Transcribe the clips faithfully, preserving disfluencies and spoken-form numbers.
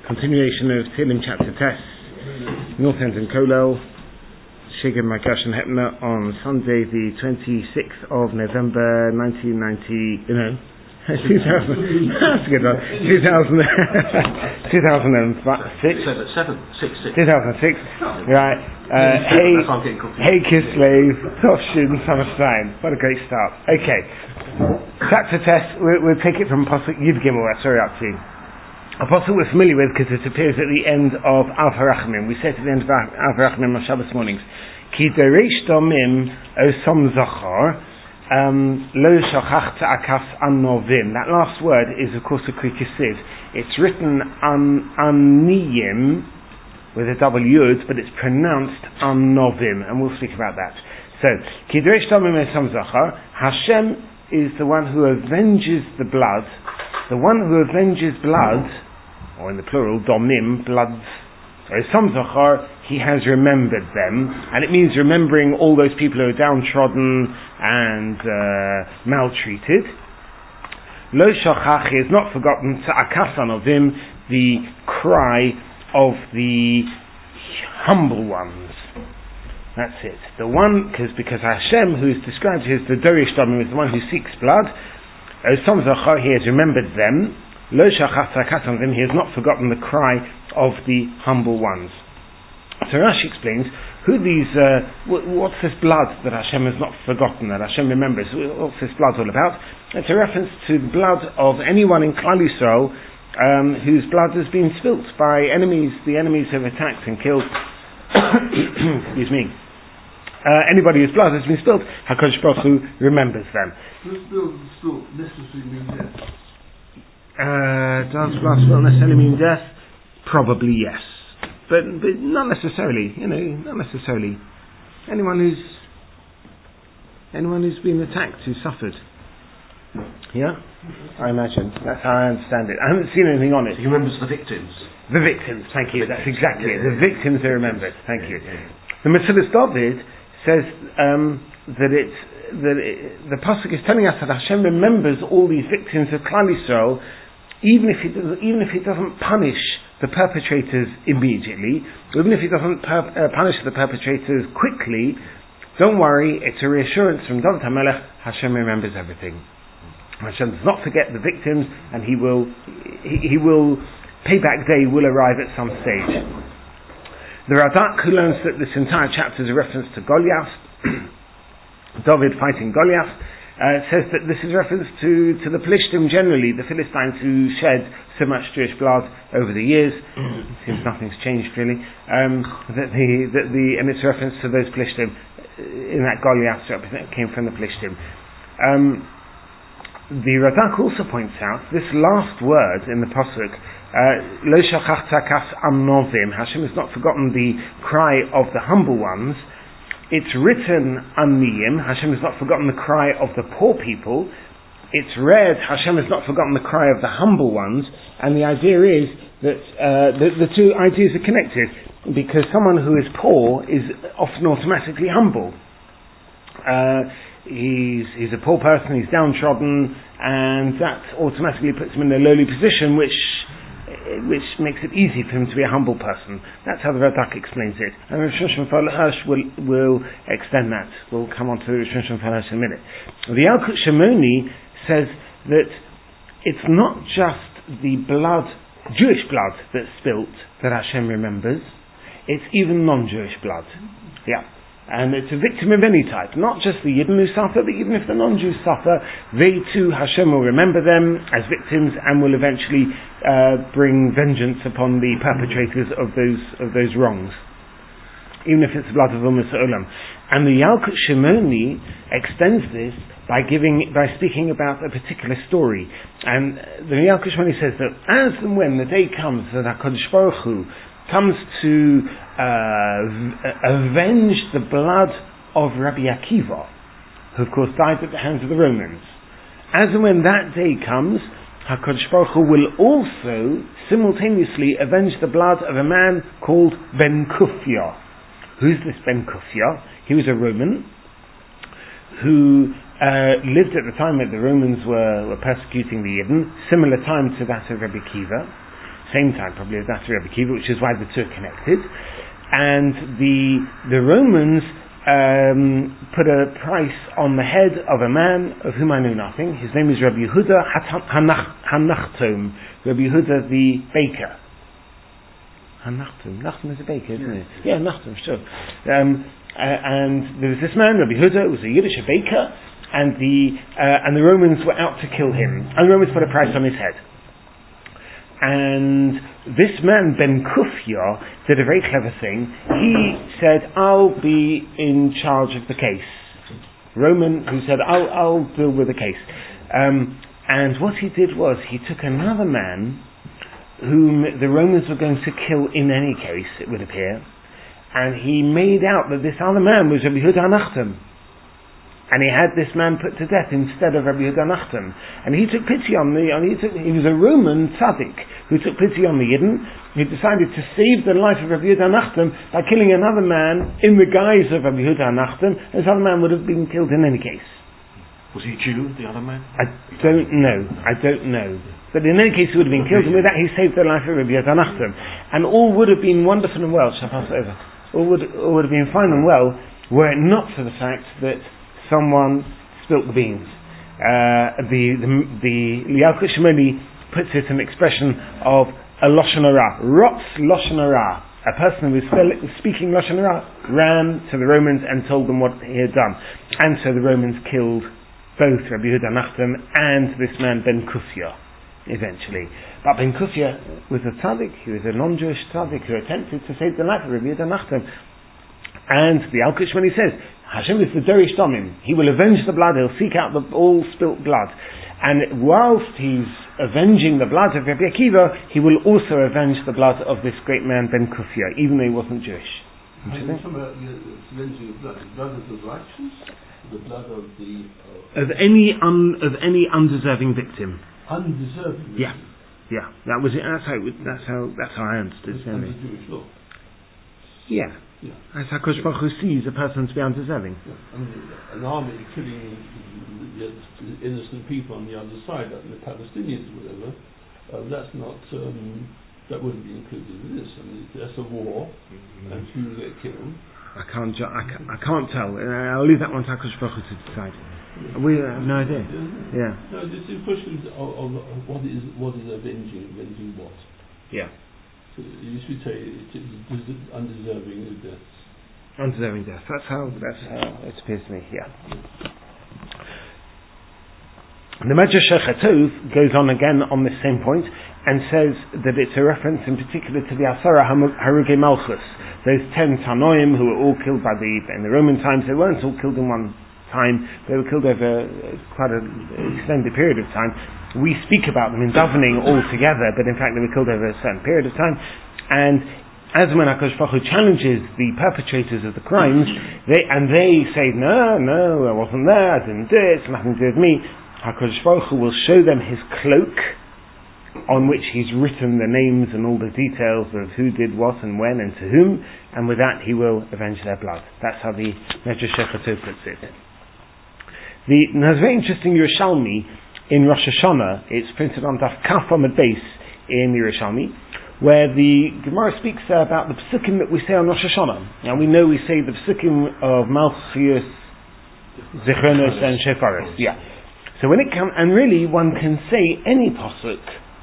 Continuation of Tehillim chapter Tes, North End and Kolel, Shigim Magash and Hepner on Sunday the twenty-sixth of November nineteen ninety, you know, two thousand, that's a good one, two thousand, two thousand six, two thousand six, right, uh, hey, hey Kislev, Toshin, Summerstein, what a great start. Okay, chapter Tes, we'll, we'll take it from Pasuk Yud Gimel, sorry, up to a pasuk we're familiar with because it appears at the end of Al Harachmim. We said at the end of Al Harachmim on Shabbos mornings, Ki dereish domim osom zachar lo shachach ta'akas anovim. That last word is of course a krikisiv. It's written an aniyim with a double yud, but it's pronounced anovim, and we'll speak about that. So Ki dereish domim osom zachar. Hashem is the one who avenges the blood. The one who avenges blood, or in the plural, domim, bloods, or some zachar, he has remembered them, and it means remembering all those people who are downtrodden and uh, maltreated. Lo shachach, he has not forgotten ta'akasan of him, the cry of the humble ones. That's it. The one, cause, because Hashem, who is described as the Dorish Domim, is the one who seeks blood. Some zachar, he has remembered them. Lo shachach ta'akasan them, he has not forgotten the cry of the humble ones. So Rashi explains who these. Uh, what's this blood that Hashem has not forgotten, that Hashem remembers? What's this blood all about? It's a reference to the blood of anyone in Klal Yisrael um, whose blood has been spilt by enemies. The enemies have attacked and killed. excuse me. Uh, anybody whose blood has been spilled, HaKadosh Baruch Hu remembers them. Does blood spill necessarily mean death? Uh, does blood spill necessarily mean death? Probably yes, but but not necessarily. You know, not necessarily. Anyone who's anyone who's been attacked, who suffered. Yeah, I imagine that's how I understand it. I haven't seen anything on it. He remembers the victims. The victims. Thank you. That's exactly it. The victims are remembered. Thank you. The Mesilas David says um, that it, that it, the pasuk is telling us that Hashem remembers all these victims of Klal Yisrael, even if he doesn't, even if he doesn't punish the perpetrators immediately, even if he doesn't per, uh, punish the perpetrators quickly. Don't worry, it's a reassurance from David HaMelech. Hashem remembers everything. Hashem does not forget the victims, and He will, He, he will, payback day will arrive at some stage. The Radak, who learns that this entire chapter is a reference to Goliath, David fighting Goliath, uh, says that this is a reference to, to the Pelishtim generally, the Philistines who shed so much Jewish blood over the years. It seems nothing's changed really. Um, that the, that the, and it's a reference to those Pelishtim in that Goliath came from the Pelishtim. Um, the Radak also points out this last word in the pasuk, Lo shachach ta'akas anovim. Hashem has not forgotten the cry of the humble ones. It's written aniyim. Hashem has not forgotten the cry of the poor people. It's read Hashem has not forgotten the cry of the humble ones. And the idea is that uh, the, the two ideas are connected, because someone who is poor is often automatically humble. Uh, he's he's a poor person. He's downtrodden, and that automatically puts him in a lowly position, which. which makes it easy for him to be a humble person. That's how the Radak explains it. And Rosh Hashanah Hirsch will, will extend that. We'll come on to Rosh Hashanah Hirsch in a minute. The Yalkut Shimoni says that it's not just the blood, Jewish blood that's spilt that Hashem remembers, it's even non-Jewish blood. Yeah. And it's a victim of any type, not just the Yidden who suffer, but even if the non-Jews suffer, they too, Hashem will remember them as victims and will eventually uh, bring vengeance upon the perpetrators of those of those wrongs, even if it's the blood of Umas Olam. And the Yalkut Shimoni extends this by giving by speaking about a particular story. And the Yalkut Shimoni says that as and when the day comes that HaKadosh Baruch Hu comes to uh, avenge the blood of Rabbi Akiva, who of course died at the hands of the Romans. As and when that day comes, HaKadosh Baruch Hu will also simultaneously avenge the blood of a man called Ben Kufya. Who's this Ben Kufya? He was a Roman who uh, lived at the time that the Romans were, were persecuting the Yidden, similar time to that of Rabbi Akiva. same time probably as that of Rabbi Akiva, which is why the two are connected. And the the Romans um, put a price on the head of a man of whom I know nothing. His name is Rabbi Yehuda Hanachtom, Rabbi Yehuda the baker. Hanachtom, Nachtom is a baker, isn't yes. it? Yeah, Nachtom, sure. Um, uh, and there was this man, Rabbi Yehuda, who was a Yiddish baker, and the uh, and the Romans were out to kill him. And the Romans put a price on his head. And this man, Ben Kufya, did a very clever thing. He said, I'll be in charge of the case. Roman who said, I'll, I'll deal with the case. Um, and what he did was, he took another man whom the Romans were going to kill in any case, it would appear, and he made out that this other man was Rabbi Yehuda Hanachtom. And he had this man put to death instead of Rabbi Yehuda Hanachtom. And he took pity on the, on, he, took, he was a Roman tzaddik who took pity on the Yidden. He decided to save the life of Rabbi Yehuda Hanachtom by killing another man in the guise of Rabbi Yehuda Hanachtom. This other man would have been killed in any case. Was he Jew, the other man? I don't know. I don't know. But in any case he would have been killed, and with that he saved the life of Rabbi Yehuda Hanachtom. And all would have been wonderful and well, shall I pass it over? All would, all would have been fine and well were it not for the fact that someone spilt the beans. Uh, the the the Lialkut Shimoni puts it in an expression of a Lashon Hara. Rotz Lashon Hara. A person who was speaking Lashon Hara ran to the Romans and told them what he had done. And so the Romans killed both Rabbi Yehuda Hanachtom and this man Ben Kufya, eventually. But Ben Kufya was a tzaddik, he was a non-Jewish tzaddik who attempted to save the life of Rabbi Yehuda Hanachtom. And the Al Kishmani says, Hashem is the Dorish Domim. He will avenge the blood, he'll seek out the all spilt blood. And whilst he's avenging the blood of Rabbi Akiva, he will also avenge the blood of this great man Ben Kufya, even though he wasn't Jewish. And you're talking about the avenging of blood, the blood of the righteous, the blood of the... Uh, of any un, of any undeserving victim. Undeserving victim? Yeah, yeah. That was it. That's how, it, that's how, that's how I understood it. Under Jewish law? Yeah. Yeah. As HaKadosh Baruch Hu sees a person to be undeserving. Yeah. I mean, an army killing the innocent people on the other side, like the Palestinians or whatever, uh, that's not, um, that wouldn't be included in this. I mean, that's a war, mm-hmm. and few get killed. I can't, ju- I, ca- I can't tell. Uh, I'll leave that one to HaKadosh Baruch Hu to decide. Yeah. We have no idea. Yeah. yeah. No, this is questions of, of, of what is what is avenging, avenging what? Yeah. You should say it is undeserving of death. Undeserving death. That's how. That's how it appears to me. Yeah. The Medrash Chetov goes on again on this same point and says that it's a reference in particular to the Asara Harugei Malchus, those ten Tanoim who were all killed by the in the Roman times. They weren't all killed in one time. They were killed over quite an extended period of time. We speak about them in davening all together, but in fact they were killed over a certain period of time. And as when HaKadosh Baruch Hu challenges the perpetrators of the crimes, they and they say, no, no, I wasn't there, I didn't do it, it's nothing to do with me. HaKadosh Baruch Hu will show them his cloak, on which he's written the names and all the details of who did what and when and to whom, and with that he will avenge their blood. That's how the Medrash Chetov puts it. The, there's a very interesting Yerushalmi in Rosh Hashanah. It's printed on Daf Kaf Amud Beis in Yerushalmi, where the Gemara speaks uh, about the psukim that we say on Rosh Hashanah. Now we know we say the psukim of Malchus, Zichronos and Shefaros. Yeah. So when it comes, and really one can say any pasuk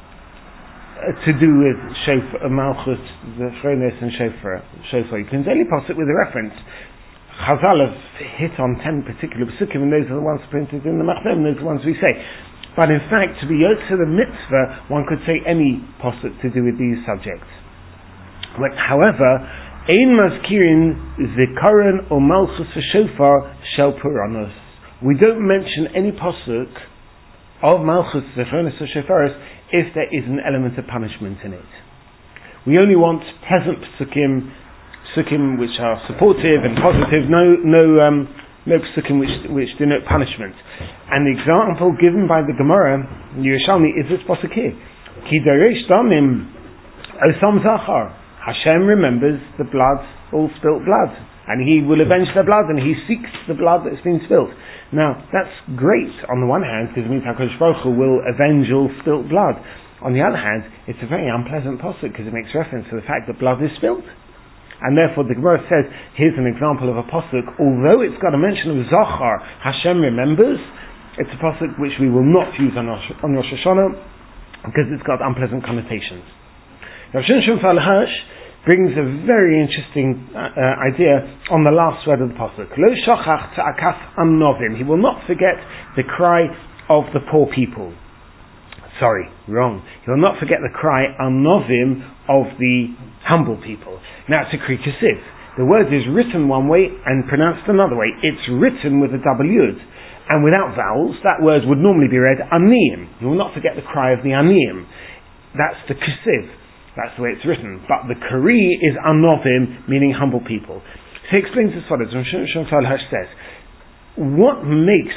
uh, to do with Shofar, Malchus, Zichronos and Shofar. Shofar. You can say any pasuk with a reference. Chazal have hit on ten particular psukim, and those are the ones printed in the Machlem, those are the ones we say. But in fact, to be yotze the mitzvah, one could say any pasuk to do with these subjects. But however, ein mazkirin zikaron or malchus v'shofar shel puranos. We don't mention any pasuk of malchus, zikaronos or shofaros if there is an element of punishment in it. We only want pleasant psukim, psukim which are supportive and positive, no no um, no psukim which which denote punishment. And the example given by the Gemara Yerushalmi is this pasuk here. Ki daresh damim osam zachar. Hashem remembers the blood, all spilt blood, and He will avenge the blood, and He seeks the blood that's been spilt. Now that's great on the one hand, because it means HaKadosh Baruch Hu will avenge all spilt blood. On the other hand, it's a very unpleasant pasuk because it makes reference to the fact that blood is spilled. And therefore the Gemara says, here's an example of a pasuk, although it's got a mention of Zachar, Hashem remembers, it's a pasuk which we will not use on Rosh, on Rosh Hashanah because it's got unpleasant connotations. Rav Shimshon Shofar Hirsch brings a very interesting uh, uh, idea on the last word of the pasuk. Lo shochach tza'akas anovim. He will not forget the cry of the poor people. Sorry, wrong. He will not forget the cry anovim of the humble people. Now it's a Kri Kesiv. The word is written one way and pronounced another way. It's written with a double yud. And without vowels, that word would normally be read aniyim. You will not forget the cry of the aniyim. That's the Kesiv. That's the way it's written. But the Kari is anovim, meaning humble people. So he explains as follows. Shofar Hirsch says, what makes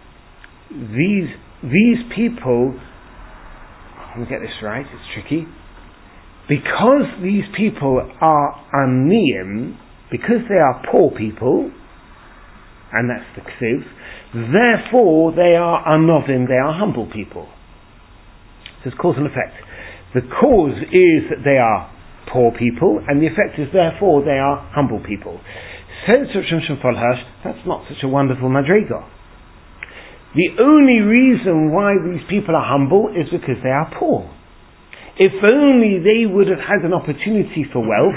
these, these people, let me get this right, it's tricky. Because these people are aniyim, because they are poor people, and that's the ksiv, therefore they are anovim, they are humble people. So it's cause and effect. The cause is that they are poor people, and the effect is therefore they are humble people. Says Rav Shimshon Shofar Hirsch, that's not such a wonderful madriga. The only reason why these people are humble is because they are poor. If only they would have had an opportunity for wealth,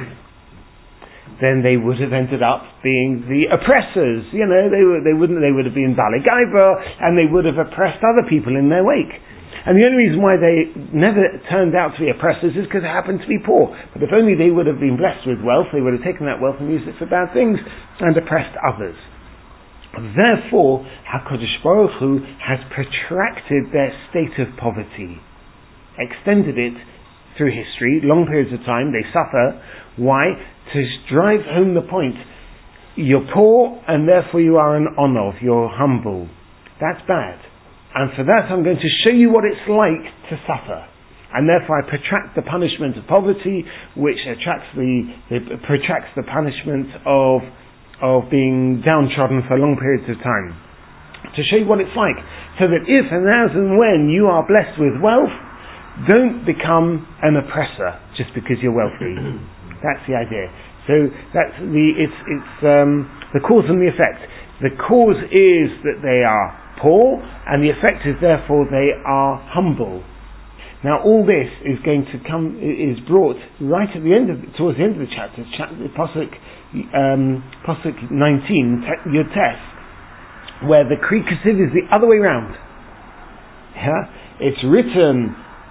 then they would have ended up being the oppressors. You know, they were, they wouldn't, they would have been Baalei Gaiva, and they would have oppressed other people in their wake. And the only reason why they never turned out to be oppressors is because they happened to be poor. But if only they would have been blessed with wealth, they would have taken that wealth and used it for bad things and oppressed others. Therefore, HaKadosh Baruch Hu has protracted their state of poverty, extended it through history, long periods of time. They suffer. Why? To drive home the point. You're poor, and therefore you are an onov, you're humble. That's bad. And for that I'm going to show you what it's like to suffer. And therefore I protract the punishment of poverty, which attracts the, the protracts the punishment of of being downtrodden for long periods of time. To show you what it's like. So that if and as and when you are blessed with wealth, don't become an oppressor just because you're wealthy. That's the idea. So that's the it's it's um, the cause and the effect. The cause is that they are poor, and the effect is therefore they are humble. Now all this is going to come is brought right at the end of towards the end of the chapter, chapter pasuk um, pasuk nineteen, Yud Tes, where the Kri Kesiv is the other way round. Yeah, it's written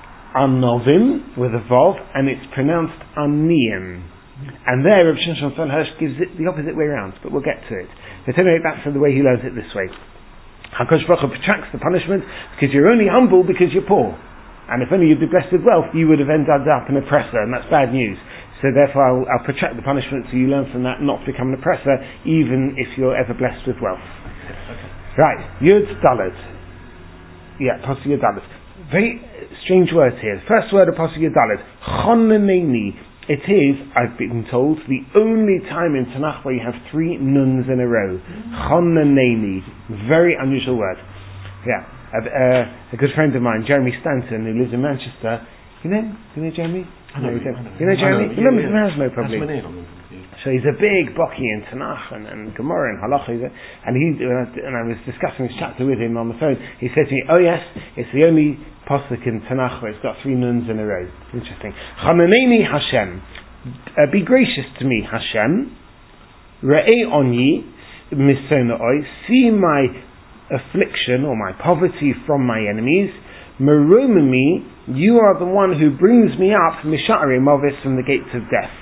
anovim with a vav, and it's pronounced aniyim. And there, Rav Shimshon Shofar Hirsch gives it the opposite way round, but we'll get to it. But anyway, that's the way he learns it this way. HaKadosh Baruch Hu protracts the punishment because you're only humble because you're poor. And if only you'd be blessed with wealth, you would have ended up an oppressor, and that's bad news. So therefore I'll, I'll protract the punishment so you learn from that not to become an oppressor, even if you're ever blessed with wealth. Okay. Right, Yud Dalet. Yeah, Pasuk Yud Dalet. Very strange words here. The first word of Pasuk Yud Dalet, Chonaneni. It is, I've been told, the only time in Tanakh where you have three nuns in a row. Chonaneni. Very unusual word. Yeah. A, uh, a good friend of mine, Jeremy Stanton, who lives in Manchester. You know, you know Jeremy? I know, no, you, I know. you know Jeremy? I know, You remember yeah, the Masmo probably. Yeah. So he's a big Baki in Tanakh and, and Gemara and Halacha, and he and I, and I was discussing this chapter with him on the phone. He said to me, "Oh yes, it's the only pasuk in Tanakh where it's got three nuns in a row." Interesting. Chananeni Hashem, uh, be gracious to me, Hashem. Re'ei onyi misonoi, see my affliction or my poverty from my enemies. Meromimi, you are the one who brings me up misha'arei movis, from the gates of death.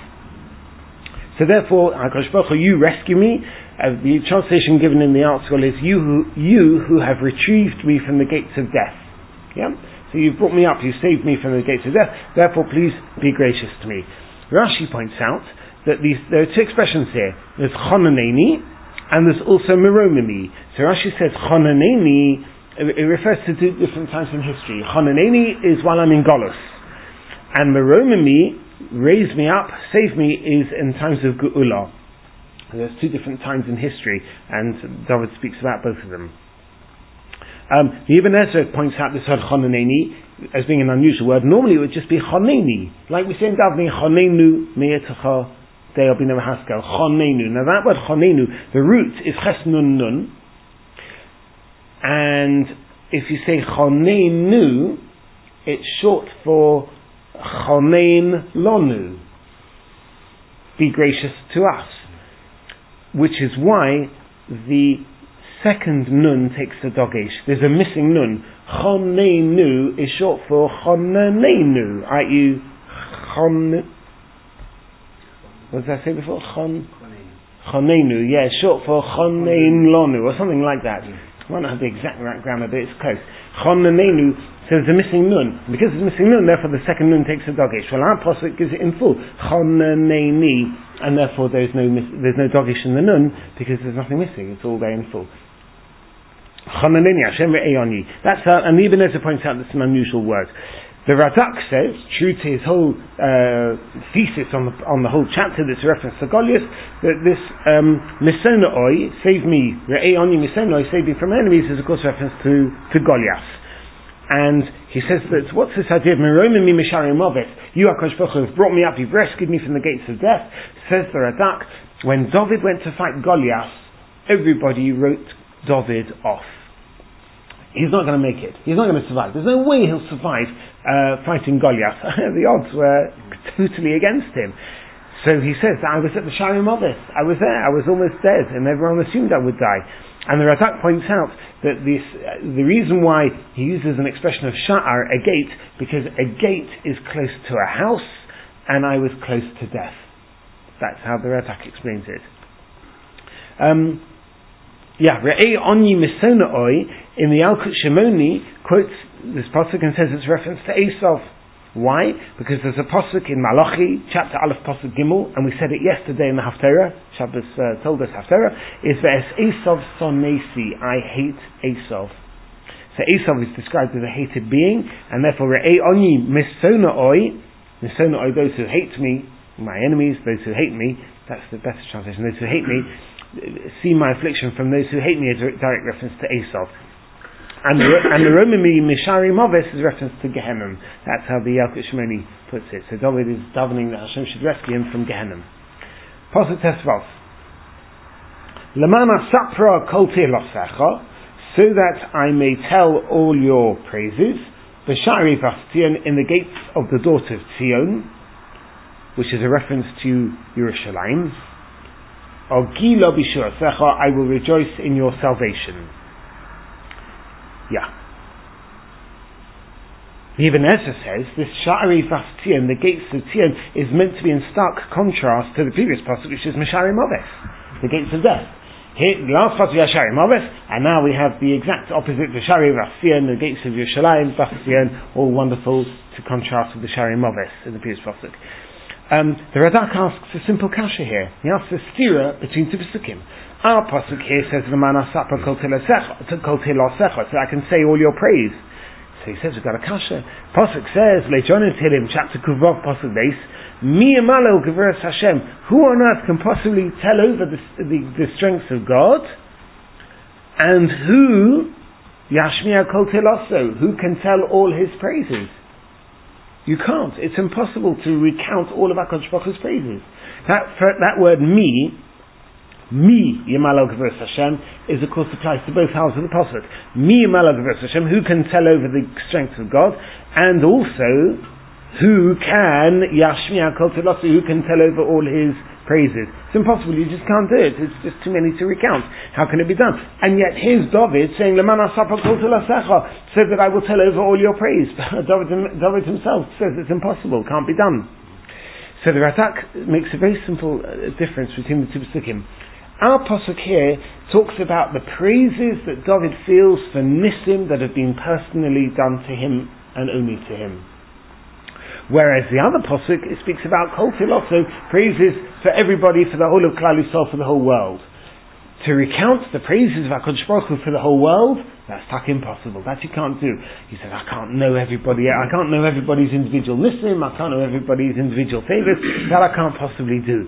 So therefore, HaKadosh Baruch Hu, you rescue me. Uh, the translation given in the article is you who, you who have retrieved me from the gates of death. Yeah? So you've brought me up, you saved me from the gates of death, therefore please be gracious to me. Rashi points out that these, there are two expressions here. There's chonaneni, and there's also meromimi. So Rashi says chonaneni, it refers to two different times in history. Chonaneni is while I'm in Golus, and meromimi, raise me up, save me, is in times of Geula. And there's two different times in history, and David speaks about both of them. Um, the Ibn Ezra points out this word choneneni as being an unusual word. Normally it would just be choneni, like we say in davening, chonenu me'etacha de'el b'nei haskel, chonenu. Now that word chonenu, the root is ches nun nun, and if you say chonenu, it's short for chonen lonu, be gracious to us, which is why the second nun takes the dogesh. There's a missing nun. Chonenu is short for chonenenu, that is, chon. What did I say before? Chon. Chonenu, yeah, short for chonen lonu, or something like that. I don't have the exact right grammar, but it's close. Chonenenu, so there's a missing nun. Because there's a missing nun, therefore the second nun takes the dogesh. Well, our pasuk gives it in full. Choneneni, and therefore there's no miss, there's no dogesh in the nun, because there's nothing missing. It's all there in full. Choneneni, Hashem re'eyoni. That's how, and Ibn Ezra points out that's an unusual word. The Radak says, true to his whole uh, thesis on the, on the whole chapter that's a reference to Goliath, that this um, Misonoi, save me, Re'eyoni Misonoi, save me from enemies, is of course reference to, to Goliath. And he says that, what's this idea of Meromim mi Mishari Movet? You, HaKadosh Baruch Hu, have brought me up, you've rescued me from the gates of death. Says the Radak, when David went to fight Goliath, everybody wrote David off. He's not going to make it. He's not going to survive. There's no way he'll survive uh, fighting Goliath. The odds were totally against him. So he says, I was at the Shari Movet. I was there. I was almost dead, and everyone assumed I would die. And the Radak points out that this, uh, the reason why he uses an expression of sha'ar, a gate, because a gate is close to a house, and I was close to death. That's how the Radak explains it. Um, yeah, Re'ei Onyi Misona Oi, in the Yalkut Shimoni, quotes this pasuk and says it's reference to Esav. Why? Because there's a pasuk in Malachi, chapter Aleph, pasuk Gimel, and we said it yesterday in the Haftarah, Shabbos uh, told us Haftarah, is Ve'es Esav sonesi, I hate Esav. So Esav is described as a hated being, and therefore Re'ei Onyi Misona Oi, Misona Oi, those who hate me, my enemies, those who hate me, that's the better translation, those who hate me, see my affliction from those who hate me, is a direct reference to Esav. And the, and the Romimi Mishari Moves is reference to Gehenna. That's how the Yalkut Shimoni puts it. So David is davening that Hashem should rescue him from Gehenna. Pasuk Tesvav. Lamana Sapra Kol Tilosecha, so that I may tell all your praises. B'Shari Vastion, in the gates of the daughter of Zion, which is a reference to Yerushalayim. Ogila B'Shurasecha, I will rejoice in your salvation. Yeah. The Ibn Ezra says this Sha'ari Vas Tzion, the gates of Tzion, is meant to be in stark contrast to the previous pasuk, which is Mishari Moves, the gates of death. Here, the last pasuk is Sha'ari Moves, and now we have the exact opposite, the Sha'ari Vas Tzion, the gates of Yerushalayim, Vas Tzion, all wonderful to contrast with the Sha'ari Moves in the previous pasuk. Um, the Radak asks a simple kasha here. He asks a stira between two pasukim. Our pasuk here says "V'mana sapa kol tilosecha," so I can say all your praise. So he says we've got a kasha. Pasuk says Leijon Tehillim, chapter Kuvov, pasuk base. Mi amalo gevurah Hashem. Who on earth can possibly tell over the, the, the strengths of God? And who Yashmiya kol tiloso? Who can tell all His praises? You can't. It's impossible to recount all of HaKadosh Baruch Hu's praises. That, that word mi, mi Yamalo Gevurah Hashem, is of course applies to both halves of the pasuk. Mi Yamalo Gevurah Hashem, who can tell over the strength of God, and also who can Yashmiya Kol Tilosu, who can tell over all His praises. It's impossible. You just can't do it. It's just too many to recount. How can it be done? And yet here's David saying, Lamana Sapa Kol Tilosecha, so that I will tell over all your praise. David, David himself says it's impossible. Can't be done. So the Radak makes a very simple uh, difference between the two pasukim. Our pasuk here talks about the praises that David feels for Nissim that have been personally done to him and only to him. Whereas the other pasuk, it speaks about Kol Tiloso, praises for everybody, for the whole of Klal Yisrael, for the whole world. To recount the praises of HaKadosh Baruch Hu for the whole world, that's tak impossible. That you can't do. He says, I can't know everybody, I can't know everybody's individual nissim, I can't know everybody's individual favors, that I can't possibly do.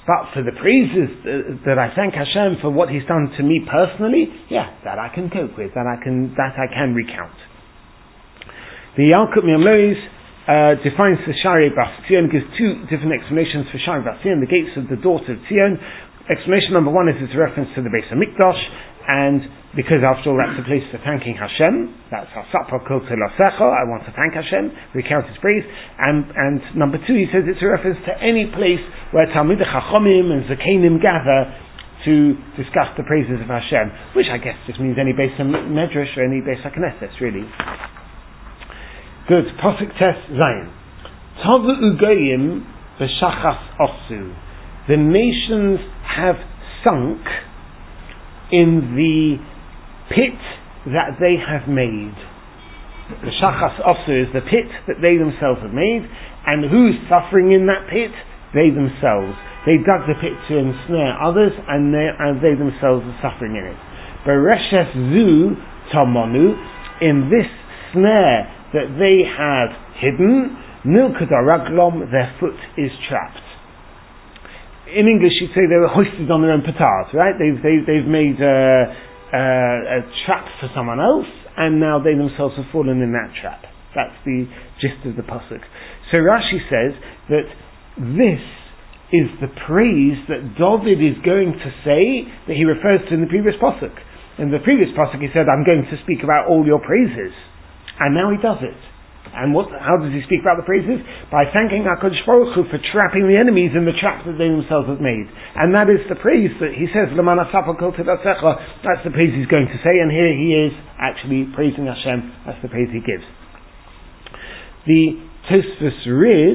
But for the praises uh, that I thank Hashem for what He's done to me personally, yeah, that I can cope with, that I can that I can recount. The Yalkut Mi'amlois uh, defines the Shari Bas Tzion, gives two different explanations for Shari Bas Tzion, the gates of the daughter of Tzion. Explanation number one is it's a reference to the Beis HaMikdash, and because after all that's a place for thanking Hashem, that's Hasapa Kol Telasecha, I want to thank Hashem, recount His praise, and, and number two, he says it's a reference to any place where Talmidei Chachomim and Zakenim gather to discuss the praises of Hashem, which I guess just means any Beis HaMedrash or any Beis HaKnesses, really. Good. Posuk Tes Zayin. Tovu Ugoyim B'Shachas Osu. The nations have sunk in the pit that they have made. The Shachas Osu is the pit that they themselves have made, and who's suffering in that pit? They themselves. They dug the pit to ensnare others, and they, and they themselves are suffering in it. Bereshes Zu Tomonu, in this snare that they have hidden, Nilkadar Raglom, their foot is trapped. In English, you'd say they were hoisted on their own petard, right? They've, they've, they've made a, a, a trap for someone else, and now they themselves have fallen in that trap. That's the gist of the pasuk. So Rashi says that this is the praise that David is going to say that he refers to in the previous pasuk. In the previous pasuk, he said, "I'm going to speak about all your praises," and now he does it. And what? How does he speak about the praises? By thanking HaKadosh Baruch Hu for trapping the enemies in the trap that they themselves have made. And that is the praise that he says, L'man asapa kol tedatzecha, that's the praise he's going to say, and here he is actually praising Hashem, that's the praise he gives. The Tosfos Rid,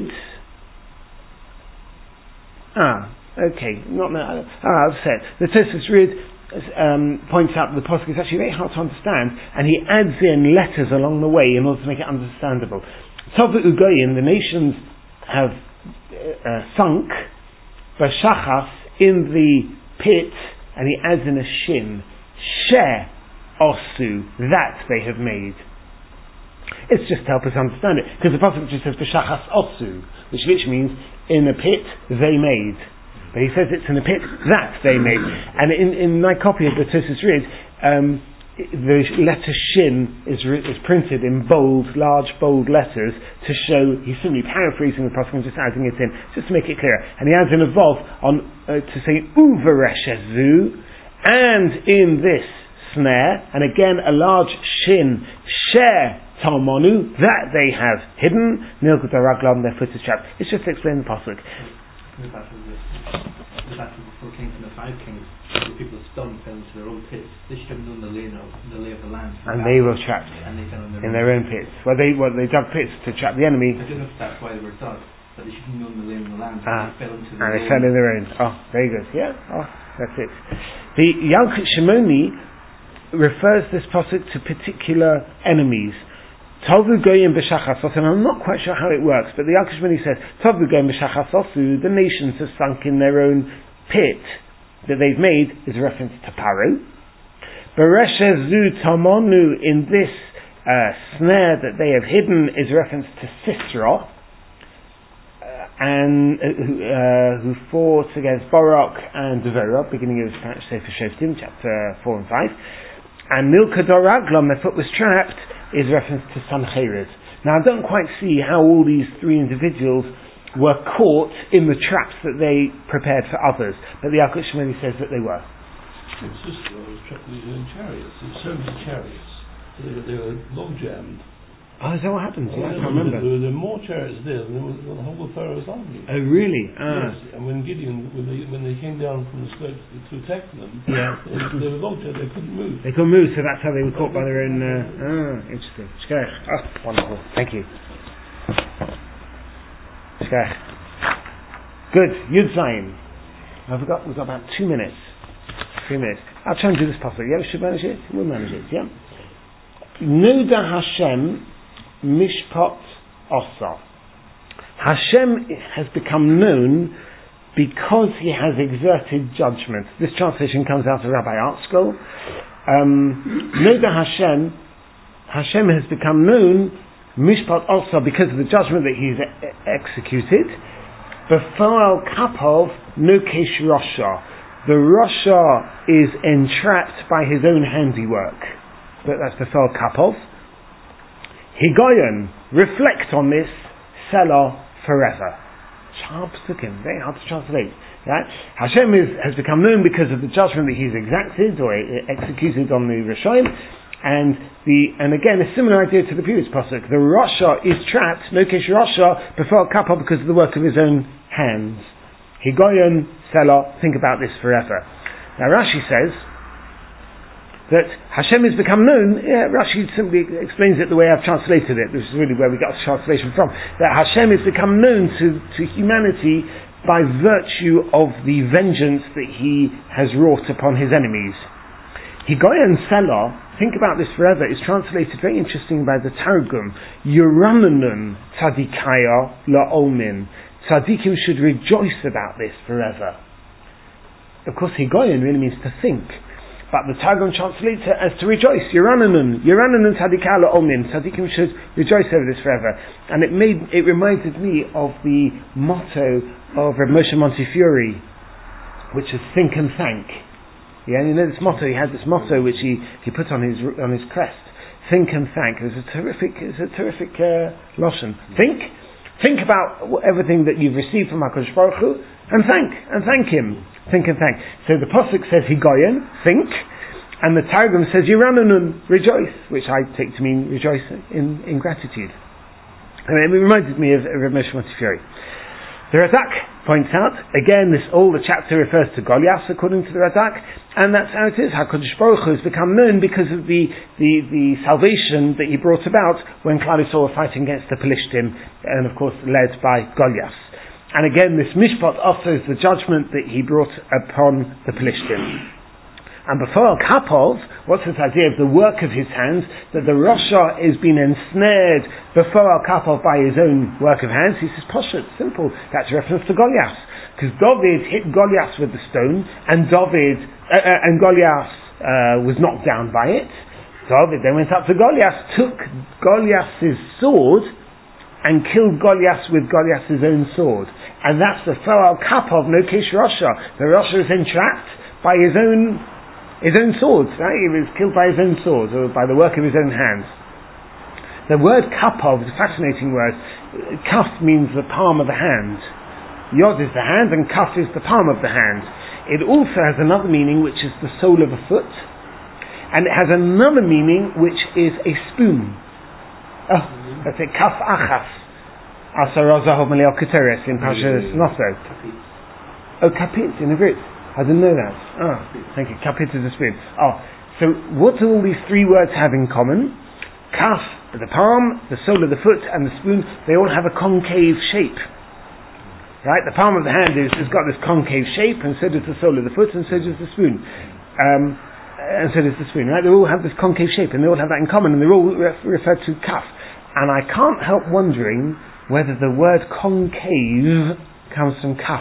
ah, okay, not now, ah, I've said, the Tosfos Rid Um, points out that the pasuk is actually very hard to understand, and he adds in letters along the way in order to make it understandable. Tovu Ugoyim, the nations have uh, sunk, B'Shachas, in the pit, and he adds in a shin, She Osu, that they have made. It's just to help us understand it, because the pasuk just says B'Shachas Osu, which which means in a pit they made. But he says it's in the pit that they made. And in, in my copy of the Tosfos Rid, um, the letter Shin is, is printed in bold, large, bold letters to show, he's simply paraphrasing the pasuk and just adding it in, just to make it clear. And he adds in a vav on, uh, to say Uvareshezu, and in this snare, and again a large Shin, Share Talmonu, that they have hidden, Nilkut Araglam, their foot is trapped. It's just to explain the pasuk. The battle, the battle before Kings and the Five Kings, the people stunned fell into their own pits. They should have known the lay of the, lay of the land. And they were trapped and they fell in their, in their own pits. Well, they well, they dug pits to trap the enemy. I don't know if that's why they were dug, but they should have known the lay of the land. Ah, and they fell into and their they own. fell in their own. Oh, very good. Yeah. Oh, that's it. The Yalkut Shimoni refers this pasuk to particular enemies. Tovu Goyim B'Shachas Osu, and I'm not quite sure how it works, but the Yalkut Shimoni says, Tovu Goyim B'Shachas Osu, the nations have sunk in their own pit that they've made, is a reference to Paro. Bereshezu Tomonu, in this uh, snare that they have hidden, is a reference to Sisera, uh, and uh, uh, who fought against Barak and Devorah, beginning of Sefer Shoftim, chapter four and five. And Nilkadar Raglam, their foot was trapped, is reference to Sancheriv. Now I don't quite see how all these three individuals were caught in the traps that they prepared for others, but the Yalkut Shimoni says that they were. His sister was trapped in her chariots. There were so many chariots. They were, they were log jammed. Oh, is that what happened? Oh, Yeah, I yeah, can't remember. There were, there were more chariots there than there was the whole of Pharaoh's army. Oh, really? Ah. Yes, and when Gideon, when they when they came down from the slopes to, to attack them, Yeah. they, they were log jammed. They couldn't move. They couldn't move, so that's how they were caught by their own. Uh, ah, interesting. Shkach. Oh, wonderful. Thank you. Shkach. Good. Yud Zayin. I forgot. We've got about two minutes. Three minutes. I'll try and do this properly. Yeah, we should manage it. We'll manage it. Yeah. Noda Hashem Mishpat Osa. Hashem has become known because he has exerted judgment. This translation comes out of Rabbi Artskol. Um, Noda Hashem, Hashem has become known, Mishpat Osa, because of the judgment that he's e- executed. Befal kapov nokesh Rasha. The Rasha is entrapped by his own handiwork. But that's Befal kapov. Higoyon, reflect on this, Selah, forever. Sharp psukim, very hard to translate. Right? Hashem is, has become known because of the judgment that he's exacted or executed on the Rishonim, and the and again a similar idea to the previous pasuk. The Rasha is trapped, Nokesh Rasha, before Kappa because of the work of his own hands. Higoyon, Selah, think about this forever. Now Rashi says that Hashem has become known. Yeah, Rashi simply explains it the way I've translated it. This is really where we got the translation from. That Hashem has become known to, to humanity by virtue of the vengeance that he has wrought upon his enemies. Higoyon Selah, think about this forever, is translated very interesting by the Targum. Yurananun tzadikaya la'olmin. Tzadikim should rejoice about this forever. Of course, Higoyon really means to think. But the Targum translates it as to rejoice. Yurananun, Yurananun tzadikaya la'olmin. Tzadikim should rejoice over this forever. And it made, it reminded me of the motto of Reb Moshe Montefiore, which is think and thank. Yeah, and you know this motto, he had this motto which he, he put on his on his crest. Think and thank. It's a terrific it's a terrific uh, lashon. Think, think about everything that you've received from HaKadosh Baruch Hu, and thank, and thank him. Think and thank. So the pasuk says Higoyon, think, and the Targum says Yurananun, rejoice, which I take to mean rejoice in, in gratitude. And it reminded me of Reb Moshe Montefiore. The Radak points out, again, this all the chapter refers to Goliath according to the Radak, and that's how it is. HaKadosh Baruch Hu has become known because of the, the, the salvation that he brought about when Klal Yisrael were fighting against the Pelishtim, and of course led by Goliath. And again, this Mishpat also is the judgment that he brought upon the Pelishtim. And before Kapov, what's this idea of the work of his hands, that the Rasha has been ensnared before Kapov by his own work of hands? He says, Poshet, simple, that's a reference to Goliath. Because David hit Goliath with the stone, and David, uh, uh, and Goliath uh, was knocked down by it. David then went up to Goliath, took Goliath's sword, and killed Goliath with Goliath's own sword. And that's the Befal Kapov, Nokesh Rasha. The Rasha is entrapped by his own His own sword, right? He was killed by his own sword, or by the work of his own hands. The word kapov is a fascinating word. Kaf means the palm of the hand. Yod is the hand, and kaf is the palm of the hand. It also has another meaning, which is the sole of a foot. And it has another meaning, which is a spoon. Oh, that's it, kaf achas. Asarazahov Melial Keteres in Parshas Noso. Oh, kapit in the Brit. I didn't know that. Ah, thank you. Kapit is a spoon. Oh, so what do all these three words have in common? Kaf, the palm, the sole of the foot, and the spoon, they all have a concave shape. Right? The palm of the hand is, has got this concave shape, and so does the sole of the foot, and so does the spoon. Um, and so does the spoon, right? They all have this concave shape, and they all have that in common, and they're all re- referred to kaf. And I can't help wondering whether the word concave comes from kaf.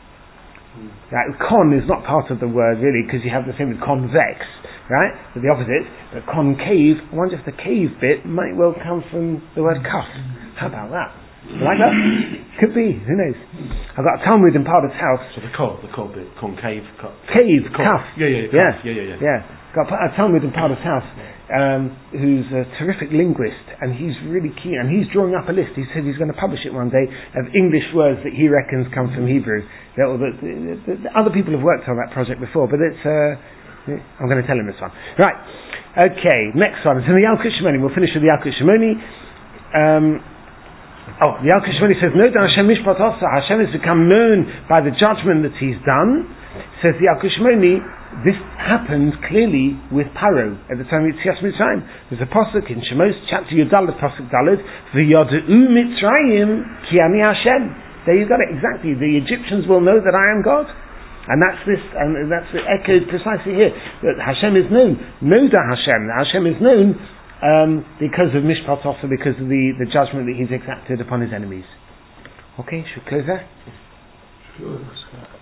Right, con is not part of the word really, because you have the same with convex, right? So the opposite, but concave. I wonder if the cave bit might well come from the word kaf. How about that? You like that? Could be. Who knows? I've got a Talmud in Pardo's house. So the co, the co bit, concave, co. Cave, kaf. Yeah, yeah, yeah, yeah, yeah, yeah. yeah. Got a Talmud in Pardo's house, um, who's a terrific linguist, and he's really keen, and he's drawing up a list. He said he's going to publish it one day of English words that he reckons come from Hebrew. That, or that, that, that other people have worked on that project before, but it's. Uh, I'm going to tell him this one. Right. Okay. Next one. It's in the Yalkut Shimoni. We'll finish with the Yalkut Shimoni. Um, oh, the Yalkut Shimoni says, "No, Hashem Mishpat Osa. Hashem has become known by the judgment that He's done." Says the Yalkut Shimoni, this happened clearly with Paro at the time of Yetzias Mitzrayim. There's a pasuk in Shemos chapter Yudalad, pasuk Dalad, "V'yodeu Mitzrayim ki ani Hashem." There you got it, exactly. The Egyptians will know that I am God. And that's this, and that's echoed precisely here. That Hashem is known. Noda Hashem. Hashem is known um, because of Mishpat Osa, because of the, the judgment that He's exacted upon His enemies. Okay, should we close there? Sure.